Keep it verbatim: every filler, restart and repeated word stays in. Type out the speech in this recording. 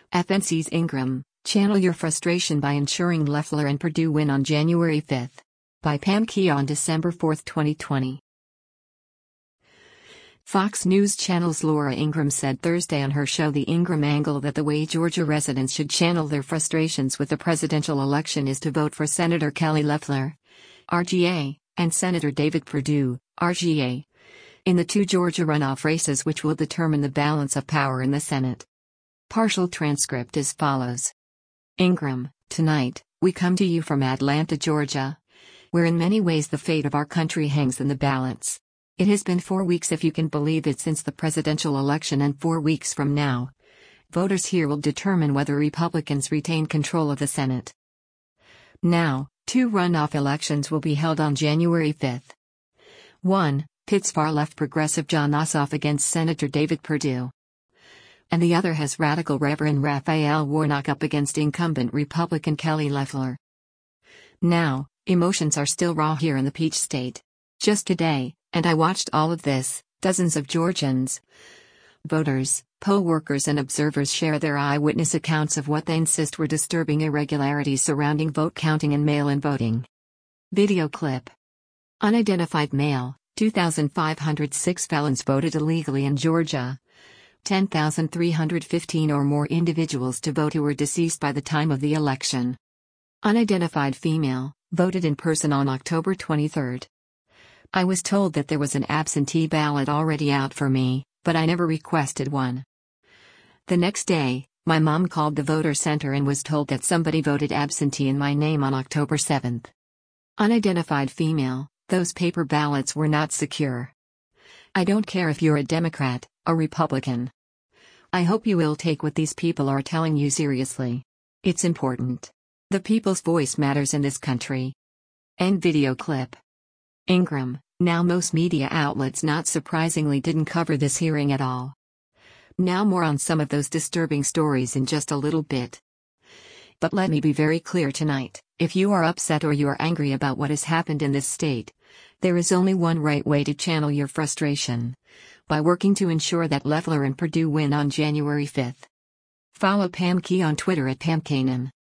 F N C's Ingram, channel your frustration by ensuring Loeffler and Perdue win on January fifth. By Pam Key on December fourth, twenty twenty. Fox News Channel's Laura Ingraham said Thursday on her show The Ingraham Angle that the way Georgia residents should channel their frustrations with the presidential election is to vote for Senator Kelly Loeffler, R G A, and Senator David Perdue, R G A, in the two Georgia runoff races which will determine the balance of power in the Senate. Partial transcript as follows. Ingraham, tonight, we come to you from Atlanta, Georgia, where in many ways the fate of our country hangs in the balance. It has been four weeks, if you can believe it, since the presidential election, and four weeks from now, voters here will determine whether Republicans retain control of the Senate. Now, two runoff elections will be held on January fifth. One, pits far-left progressive Jon Ossoff against Senator David Perdue. And the other has radical Reverend Raphael Warnock up against incumbent Republican Kelly Loeffler. Now, emotions are still raw here in the Peach State. Just today, and I watched all of this, dozens of Georgians, voters, poll workers and observers share their eyewitness accounts of what they insist were disturbing irregularities surrounding vote counting and mail-in voting. Video clip. Unidentified male, two thousand five hundred six felons voted illegally in Georgia. ten thousand three hundred fifteen or more individuals to vote who were deceased by the time of the election. Unidentified female, voted in person on October twenty-third. I was told that there was an absentee ballot already out for me, but I never requested one. The next day, my mom called the voter center and was told that somebody voted absentee in my name on October seventh. Unidentified female, those paper ballots were not secure. I don't care if you're a Democrat, a Republican. I hope you will take what these people are telling you seriously. It's important. The people's voice matters in this country. End video clip. Ingraham, now most media outlets not surprisingly didn't cover this hearing at all. Now more on some of those disturbing stories in just a little bit. But let me be very clear tonight, if you are upset or you are angry about what has happened in this state, there is only one right way to channel your frustration. By working to ensure that Loeffler and Perdue win on January fifth. Follow Pam Key on Twitter at Pam Kanan.